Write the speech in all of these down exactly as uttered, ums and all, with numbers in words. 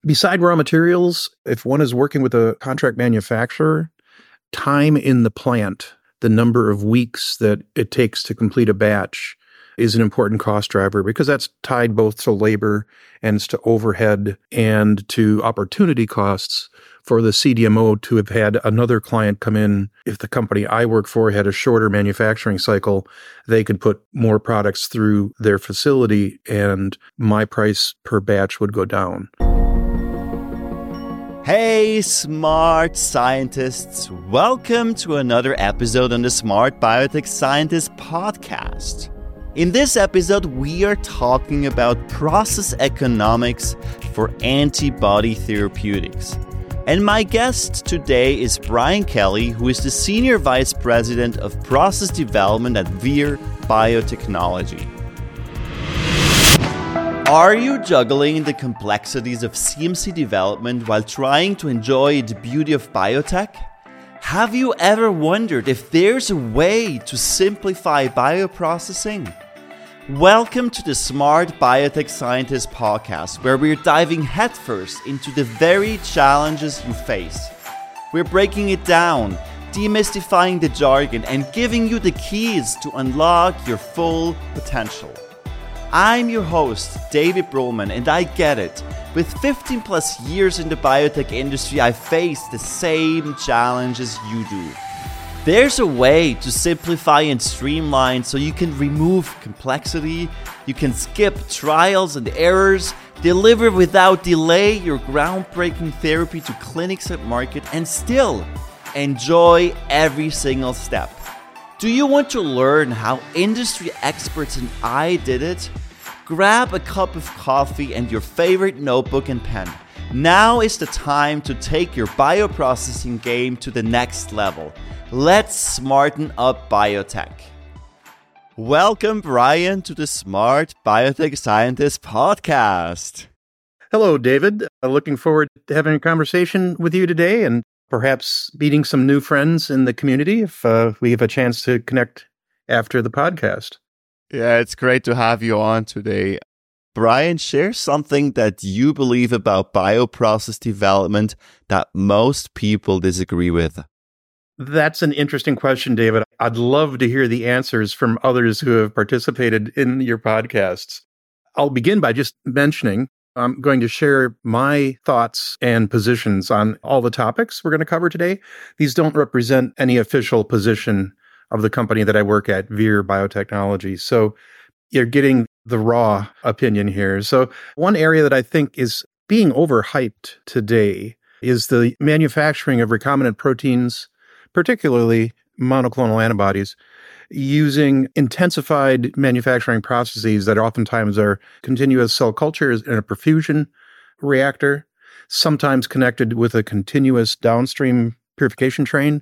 Beside raw materials, if one is working with a contract manufacturer, time in the plant, the number of weeks that it takes to complete a batch, is an important cost driver because that's tied both to labor and to overhead and to opportunity costs for the C D M O to have had another client come in. If the company I work for had a shorter manufacturing cycle, they could put more products through their facility and my price per batch would go down. Hey, smart scientists. Welcome to another episode on the Smart Biotech Scientist podcast. In this episode, we are talking about process economics for antibody therapeutics. And my guest today is Brian Kelly, who is the Senior Vice President of Process Development at Vir Biotechnology. Are you juggling the complexities of C M C development while trying to enjoy the beauty of biotech? Have you ever wondered if there's a way to simplify bioprocessing? Welcome to the Smart Biotech Scientist podcast, where we're diving headfirst into the very challenges you face. We're breaking it down, demystifying the jargon, and giving you the keys to unlock your full potential. I'm your host, David Brohlman, and I get it. With fifteen plus years in the biotech industry, I face the same challenges you do. There's a way to simplify and streamline so you can remove complexity, you can skip trials and errors, deliver without delay your groundbreaking therapy to clinics and market, and still enjoy every single step. Do you want to learn how industry experts and I did it? Grab a cup of coffee and your favorite notebook and pen. Now is the time to take your bioprocessing game to the next level. Let's smarten up biotech. Welcome, Brian, to the Smart Biotech Scientist podcast. Hello, David. Uh, looking forward to having a conversation with you today and perhaps meeting some new friends in the community if uh, we have a chance to connect after the podcast. Yeah, it's great to have you on today. Brian, share something that you believe about bioprocess development that most people disagree with. That's an interesting question, David. I'd love to hear the answers from others who have participated in your podcasts. I'll begin by just mentioning I'm going to share my thoughts and positions on all the topics we're going to cover today. These don't represent any official position of the company that I work at, Vir Biotechnology. So you're getting the raw opinion here. So one area that I think is being overhyped today is the manufacturing of recombinant proteins, particularly monoclonal antibodies, using intensified manufacturing processes that oftentimes are continuous cell cultures in a perfusion reactor, sometimes connected with a continuous downstream purification train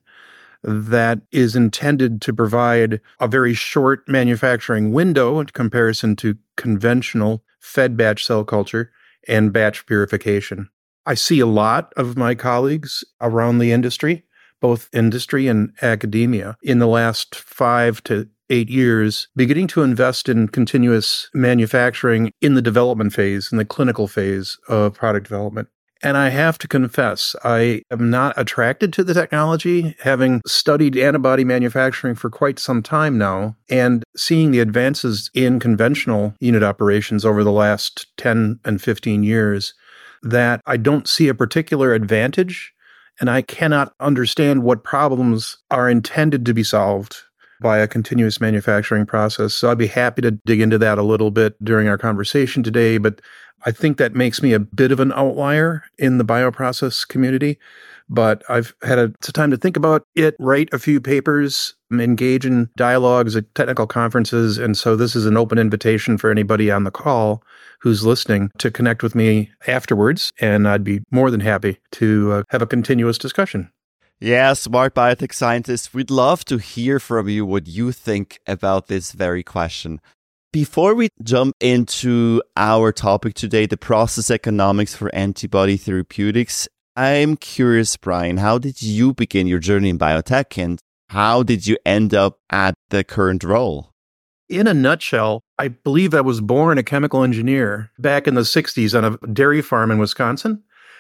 that is intended to provide a very short manufacturing window in comparison to conventional fed batch cell culture and batch purification. I see a lot of my colleagues around the industry, both industry and academia, in the last five to eight years, beginning to invest in continuous manufacturing in the development phase, in the clinical phase of product development. And I have to confess, I am not attracted to the technology, having studied antibody manufacturing for quite some time now, and seeing the advances in conventional unit operations over the last ten and fifteen years, that I don't see a particular advantage. And I cannot understand what problems are intended to be solved by a continuous manufacturing process. So I'd be happy to dig into that a little bit during our conversation today. But I think that makes me a bit of an outlier in the bioprocess community. But I've had a, it's a time to think about it, write a few papers, engage in dialogues at technical conferences. And so this is an open invitation for anybody on the call who's listening to connect with me afterwards. And I'd be more than happy to uh, have a continuous discussion. Yeah, Smart Biotech Scientists, we'd love to hear from you what you think about this very question. Before we jump into our topic today, the process economics for antibody therapeutics, I'm curious, Brian, how did you begin your journey in biotech and how did you end up at the current role? In a nutshell, I believe I was born a chemical engineer back in the sixties on a dairy farm in Wisconsin.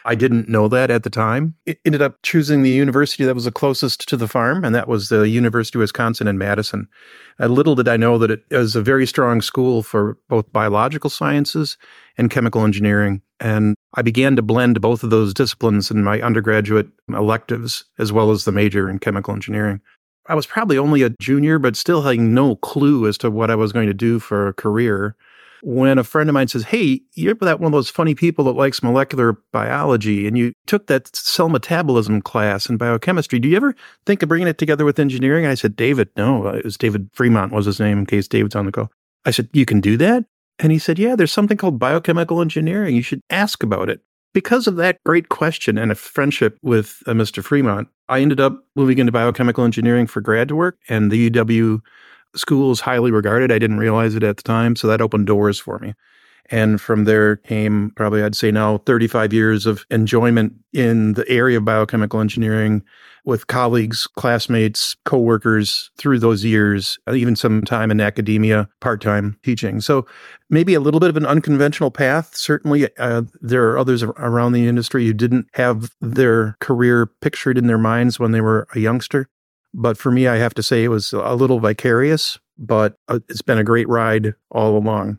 I didn't know that at the time. It ended up choosing the university that was the closest to the farm, and that was the University of Wisconsin in Madison. And little did I know that it was a very strong school for both biological sciences and chemical engineering. And I began to blend both of those disciplines in my undergraduate electives, as well as the major in chemical engineering. I was probably only a junior, but still having no clue as to what I was going to do for a career, when a friend of mine says, hey, you're that one of those funny people that likes molecular biology, and you took that cell metabolism class in biochemistry. Do you ever think of bringing it together with engineering? I said, David, no, it was David Fremont was his name, in case David's on the call. I said, you can do that? And he said, yeah, there's something called biochemical engineering. You should ask about it. Because of that great question and a friendship with uh, Mister Fremont, I ended up moving into biochemical engineering for grad work, and the U W school is highly regarded. I didn't realize it at the time, so that opened doors for me. And from there came probably, I'd say now, thirty-five years of enjoyment in the area of biochemical engineering with colleagues, classmates, coworkers through those years, even some time in academia, part-time teaching. So maybe a little bit of an unconventional path. Certainly, uh, there are others around the industry who didn't have their career pictured in their minds when they were a youngster. But for me, I have to say it was a little vicarious, but it's been a great ride all along.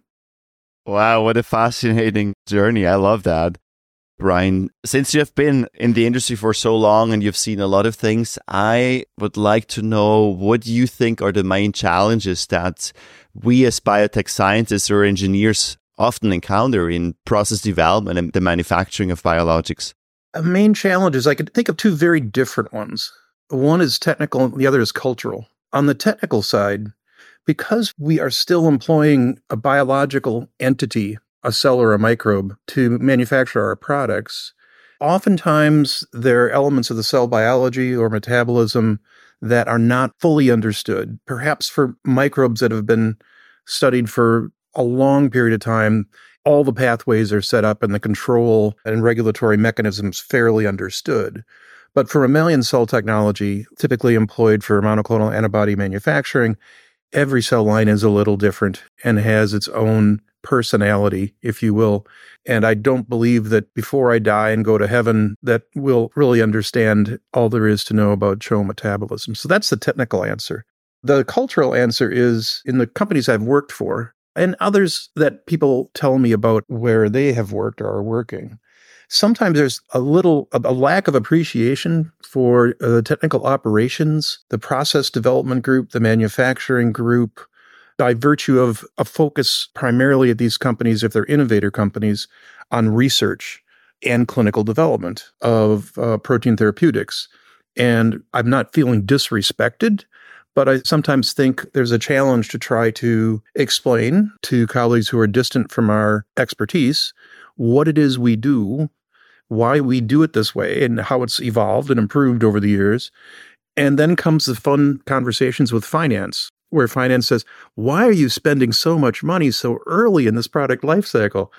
Wow, what a fascinating journey. I love that. Brian, since you've been in the industry for so long and you've seen a lot of things, I would like to know what you think are the main challenges that we as biotech scientists or engineers often encounter in process development and the manufacturing of biologics. A main challenge is I could think of two very different ones. One is technical and the other is cultural. On the technical side, because we are still employing a biological entity, a cell or a microbe, to manufacture our products, oftentimes there are elements of the cell biology or metabolism that are not fully understood. Perhaps for microbes that have been studied for a long period of time, all the pathways are set up and the control and regulatory mechanisms fairly understood. But for mammalian cell technology, typically employed for monoclonal antibody manufacturing, every cell line is a little different and has its own personality, if you will. And I don't believe that before I die and go to heaven that we'll really understand all there is to know about C H O metabolism. So that's the technical answer. The cultural answer is in the companies I've worked for and others that people tell me about where they have worked or are working. Sometimes there's a little, a lack of appreciation for uh, the technical operations, the process development group, the manufacturing group, by virtue of a focus primarily at these companies, if they're innovator companies, on research and clinical development of uh, protein therapeutics. And I'm not feeling disrespected, but I sometimes think there's a challenge to try to explain to colleagues who are distant from our expertise what it is we do, why we do it this way, and how it's evolved and improved over the years. And then comes the fun conversations with finance, where finance says, why are you spending so much money so early in this product life cycle?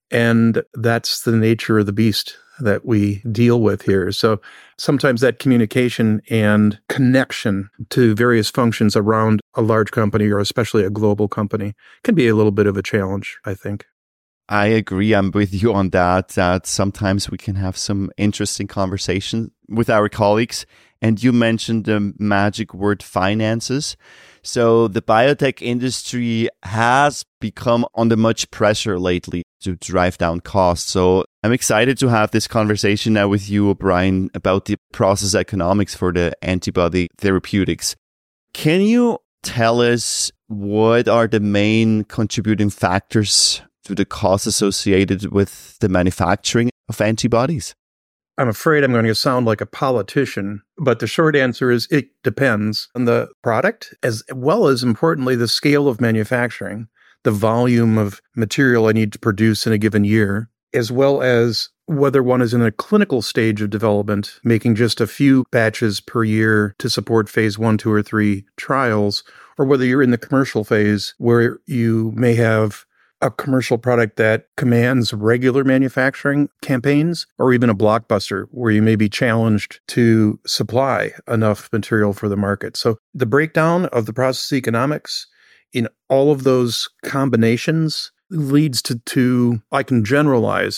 And that's the nature of the beast that we deal with here. So sometimes that communication and connection to various functions around a large company or especially a global company can be a little bit of a challenge, I think. I agree. I'm with you on that, that sometimes we can have some interesting conversations with our colleagues. And you mentioned the magic word finances. So the biotech industry has become under much pressure lately to drive down costs. So I'm excited to have this conversation now with you, Brian, about the process economics for the antibody therapeutics. Can you tell us what are the main contributing factors to the costs associated with the manufacturing of antibodies? I'm afraid I'm going to sound like a politician, but the short answer is it depends on the product, as well as importantly, the scale of manufacturing, the volume of material I need to produce in a given year, as well as whether one is in a clinical stage of development, making just a few batches per year to support phase one, two, or three trials, or whether you're in the commercial phase where you may have a commercial product that commands regular manufacturing campaigns, or even a blockbuster where you may be challenged to supply enough material for the market. So the breakdown of the process economics in all of those combinations leads to, to I can generalize,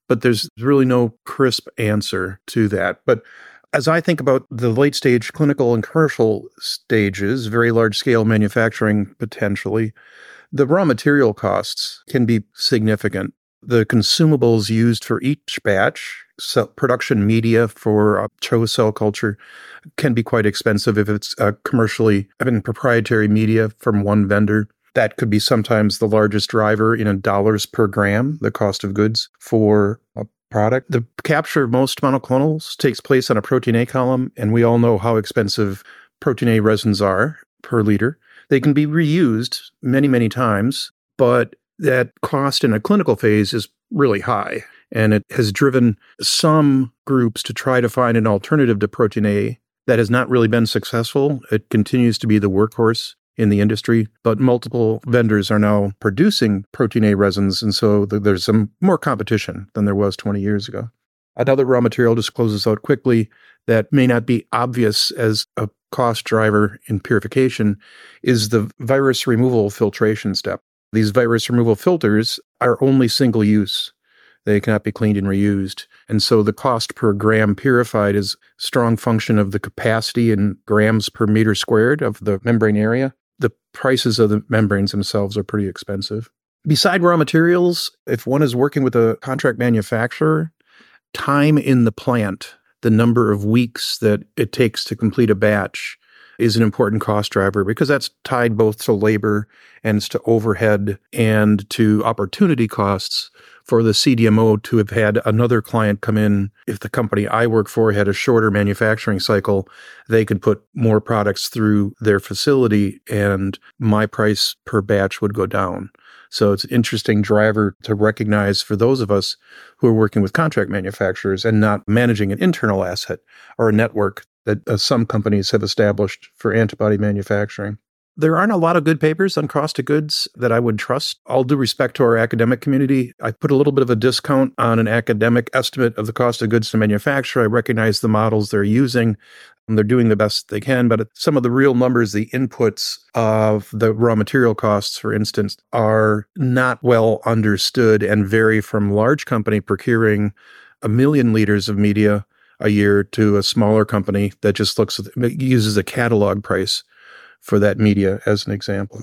but there's really no crisp answer to that. But as I think about the late stage clinical and commercial stages, very large scale manufacturing potentially, the raw material costs can be significant. The consumables used for each batch, cell, production media for uh, CHO cell culture, can be quite expensive if it's uh, commercially, I mean, proprietary media from one vendor. That could be sometimes the largest driver in dollars per gram, the cost of goods for a product. The capture of most monoclonals takes place on a protein A column, and we all know how expensive protein A resins are per liter. They can be reused many, many times, but that cost in a clinical phase is really high. And it has driven some groups to try to find an alternative to protein A that has not really been successful. It continues to be the workhorse in the industry, but multiple vendors are now producing protein A resins, and so there's some more competition than there was twenty years ago. Another raw material discloses out quickly that may not be obvious as a cost driver in purification is the virus removal filtration step. These virus removal filters are only single use. They cannot be cleaned and reused. And so the cost per gram purified is a strong function of the capacity in grams per meter squared of the membrane area. The prices of the membranes themselves are pretty expensive. Beside raw materials, if one is working with a contract manufacturer, time in the plant, the number of weeks that it takes to complete a batch, is an important cost driver because that's tied both to labor and to overhead and to opportunity costs for the C D M O to have had another client come in. If the company I work for had a shorter manufacturing cycle, they could put more products through their facility and my price per batch would go down. So it's an interesting driver to recognize for those of us who are working with contract manufacturers and not managing an internal asset or a network that uh, some companies have established for antibody manufacturing. There aren't a lot of good papers on cost of goods that I would trust. All due respect to our academic community, I put a little bit of a discount on an academic estimate of the cost of goods to manufacture. I recognize the models they're using, and they're doing the best they can, but some of the real numbers, the inputs of the raw material costs, for instance, are not well understood and vary from large company procuring a million liters of media a year to a smaller company that just looks at, uses a catalog price for that media as an example.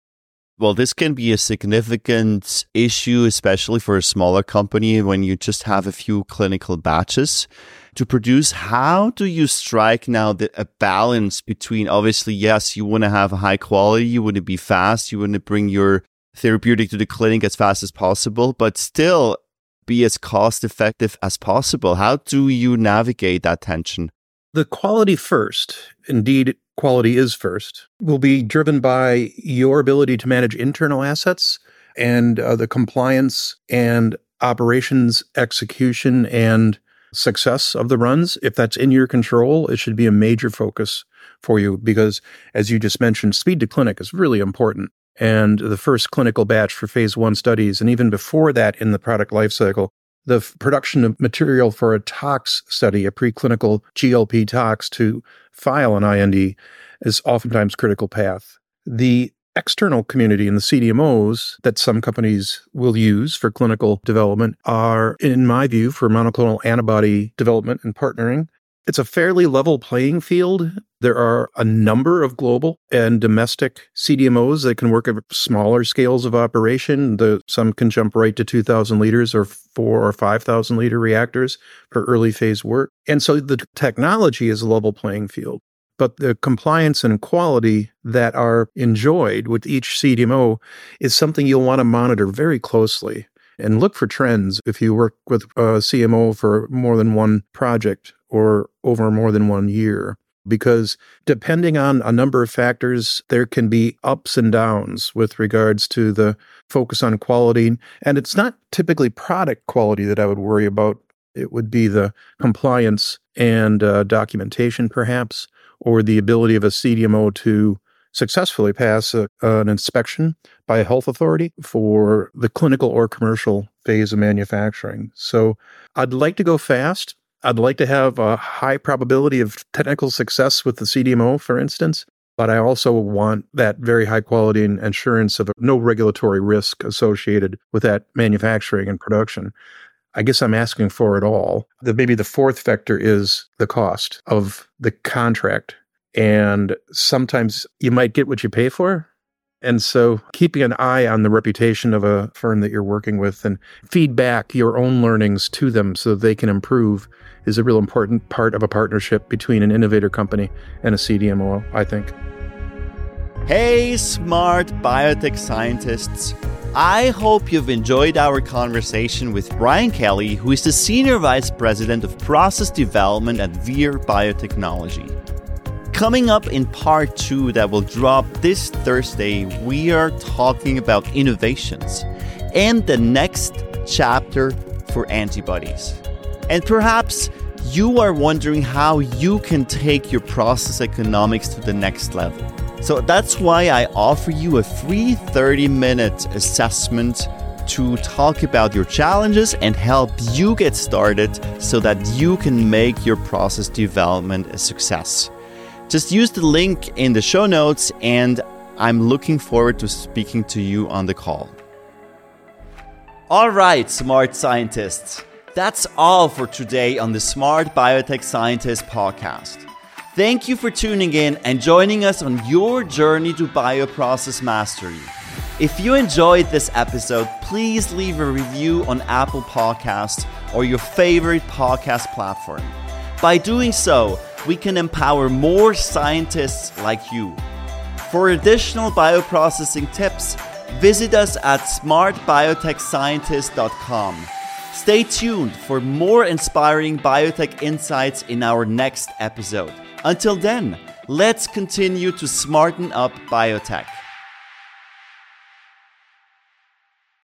Well, this can be a significant issue, especially for a smaller company when you just have a few clinical batches to produce. How do you strike now the, a balance between, obviously, yes, you want to have a high quality, you want to be fast, you want to bring your therapeutic to the clinic as fast as possible, but still be as cost effective as possible. How do you navigate that tension? The quality first, indeed, quality is first, will be driven by your ability to manage internal assets and uh, the compliance and operations execution and success of the runs. If that's in your control, it should be a major focus for you because, as you just mentioned, speed to clinic is really important. And the first clinical batch for phase one studies, and even before that in the product lifecycle, the f- production of material for a tox study, a preclinical G L P tox to file an I N D is oftentimes critical path. The external community and the C D M Os that some companies will use for clinical development are, in my view, for monoclonal antibody development and partnering. It's a fairly level playing field. There are a number of global and domestic C D M Os that can work at smaller scales of operation. The, some can jump right to two thousand liters or four or five thousand liter reactors for early phase work. And so the technology is a level playing field. But the compliance and quality that are enjoyed with each C D M O is something you'll want to monitor very closely and look for trends if you work with a C M O for more than one project or over more than one year. Because depending on a number of factors, there can be ups and downs with regards to the focus on quality. And it's not typically product quality that I would worry about. It would be the compliance and uh, documentation, perhaps, or the ability of a C D M O to successfully pass a, an inspection by a health authority for the clinical or commercial phase of manufacturing. So I'd like to go fast. I'd like to have a high probability of technical success with the C D M O, for instance, but I also want that very high quality and assurance of no regulatory risk associated with that manufacturing and production. I guess I'm asking for it all. The, maybe the fourth vector is the cost of the contract. And sometimes you might get what you pay for. And so keeping an eye on the reputation of a firm that you're working with and feedback your own learnings to them so they can improve is a real important part of a partnership between an innovator company and a C D M O, I think. Hey, smart biotech scientists. I hope you've enjoyed our conversation with Brian Kelly, who is the Senior Vice President of Process Development at Vir Biotechnology. Coming up in part two that will drop this Thursday, we are talking about innovations and the next chapter for antibodies. And perhaps you are wondering how you can take your process economics to the next level. So that's why I offer you a free thirty-minute assessment to talk about your challenges and help you get started so that you can make your process development a success. Just use the link in the show notes, and I'm looking forward to speaking to you on the call. All right, smart scientists. That's all for today on the Smart Biotech Scientist podcast. Thank you for tuning in and joining us on your journey to bioprocess mastery. If you enjoyed this episode, please leave a review on Apple Podcasts or your favorite podcast platform. By doing so, we can empower more scientists like you. For additional bioprocessing tips, visit us at smart biotech scientist dot com. Stay tuned for more inspiring biotech insights in our next episode. Until then, let's continue to smarten up biotech.